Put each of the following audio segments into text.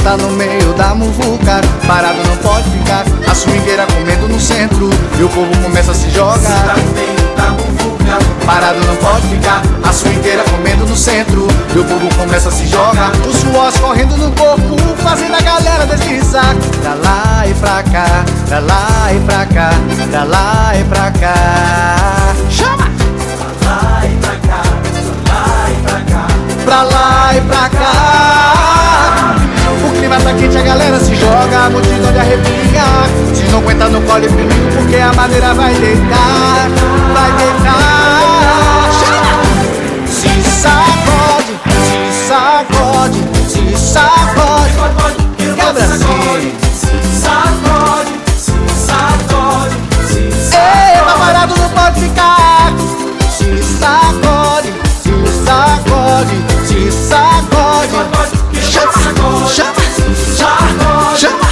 Senta no meio da muvuca, parado não pode ficar. A swingueira comendo no centro e o povo começa a se jogar. Senta no meio da muvuca, parado não pode ficar. A swingueira comendo no centro e o povo começa a se jogar. O suor correndo no corpo, fazendo a galera deslizar. Pra lá e pra cá, pra lá e pra cá, pra lá e pra cá. Chama! pra lá e pra cá, pra lá e pra cá, Pra lá e pra cá. O clima tá quente, a galera se joga, a multidão de arrepiar. Se não aguenta não colhe comigo, porque a madeira vai deitar. Vai deitar. Chama! Se sacode, se sacode, se sacode. Quebra assim. se sacode, se sacode, se sacode. Ei, tá parado, não pode ficar. Se sacode, se sacode, se sacode. Chama, chama, chama.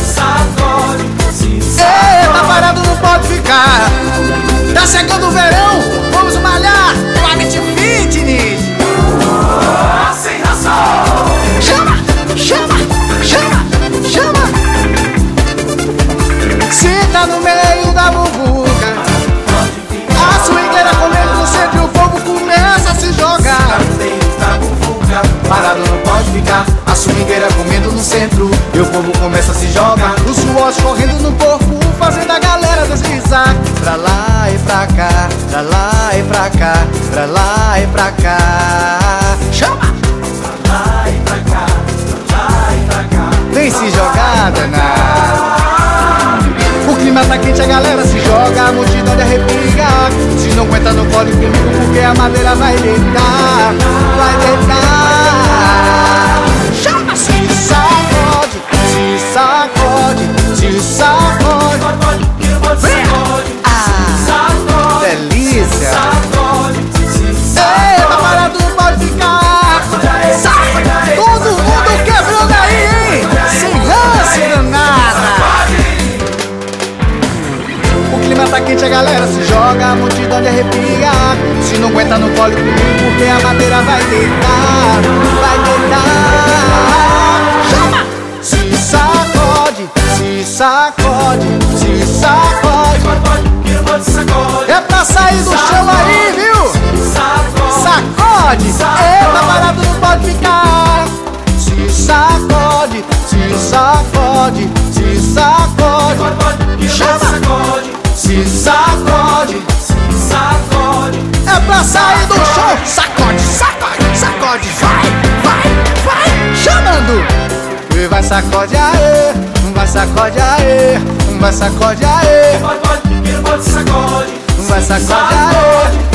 Ei, tá parado, não pode ficar. Tá chegando o verão, vamos malhar com a Meet Fitness. Sem razão. Chama, chama, chama, chama. Senta no meio da muvuca, a swingueira comendo no centro e o povo começa a se jogar. Parado não pode ficar, a swingueira comendo no centro e o povo começa a se jogar. O suor correndo no corpo, fazendo a galera deslizar. Pra lá e pra cá, pra lá e pra cá, pra lá e pra cá. Chama! Pra lá e pra cá, pra lá e pra cá. Vem se jogar, danada. O clima tá quente, a galera se joga, a multidão de arrepiar. Se não aguenta não pode comigo, porque a madeira vai deitar. Vai deitar. Chama! Se sacode, se sacode, se sacode. Ah, delícia. Ei, tá parado, não pode ficar. Sai! Todo mundo quebrando aí, hein? Sem lance, danada. O clima tá quente, a galera se joga, a multidão de arrepiar. Se não aguenta não colhe comigo, porque a madeira vai deitar. Vai deitar. Chama! Se sacode, se sacode, se sacode. É pra sair do chão aí, viu? Sacode! Eita, parado não pode ficar. Se sacode, se sacode, se sacode. Chama! Se sacode, se sacode. é pra sair do chão. Sacode, sacode, sacode. Vai, vai, vai, chamando. E vai sacode aê, vai sacode aê, vai sacode aê, Pode, sacode. vai sacode aê.